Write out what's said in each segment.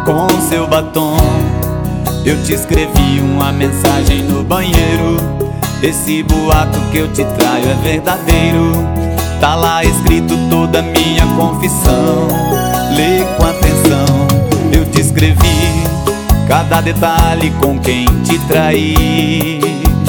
Com seu batom eu te escrevi uma mensagem no banheiro. Esse boato que eu te traio é verdadeiro. Tá lá escrito toda minha confissão. Lê com atenção. Eu te escrevi cada detalhe com quem te traí.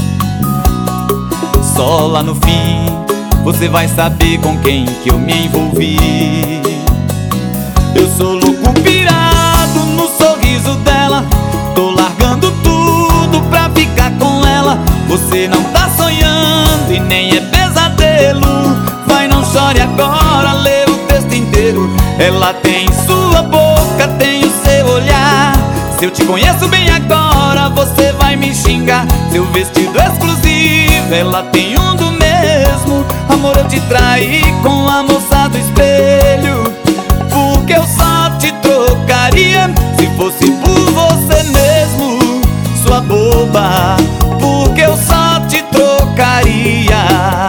Só lá no fim você vai saber com quem que eu me envolvi. Eu sou louco pirado no sorriso dela. Tô largando tudo pra ficar com ela. Você não tá sonhando e nem é pesadelo. Vai, não chore agora, lê o texto inteiro. Ela tem sua boca, tem o seu olhar. Se eu te conheço bem agora, você vai me xingar. Seu vestido exclusivo, ela tem um do mesmo. Amor, eu te traí com a moça do espelho, porque eu só te trocaria se fosse por você mesmo, sua boba, porque eu só te trocaria.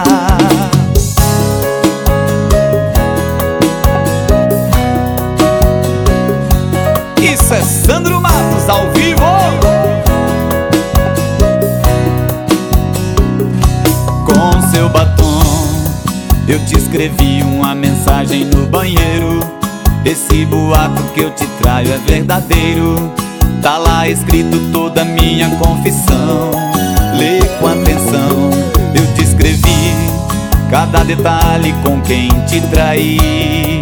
Isso é Sandro Matos ao vivo. Com seu batom eu te escrevi uma mensagem no banheiro. Esse boato que eu te traio é verdadeiro. Tá lá escrito toda minha confissão. Lê com atenção. Eu te escrevi cada detalhe com quem te traí.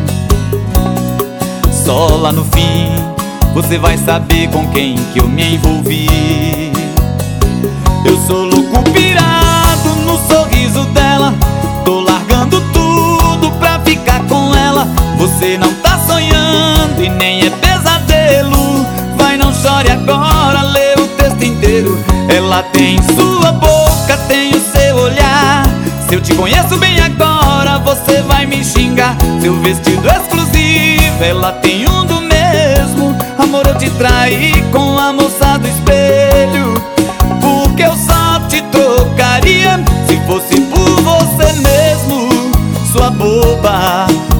Só lá no fim você vai saber com quem que eu me envolvi. Eu sou louco pirado no sorriso dela. Tô largando tudo pra ficar com ela. Você não tá sonhando e nem é pesadelo. Vai, não chore agora, lê o texto inteiro. Ela tem sua boca, tem o seu olhar. Se eu te conheço bem agora, você vai me xingar. Seu vestido exclusivo, ela tem um do mesmo. Amor, eu te traí com a moça do espelho, porque eu só te trocaria se fosse por você mesmo, sua boba.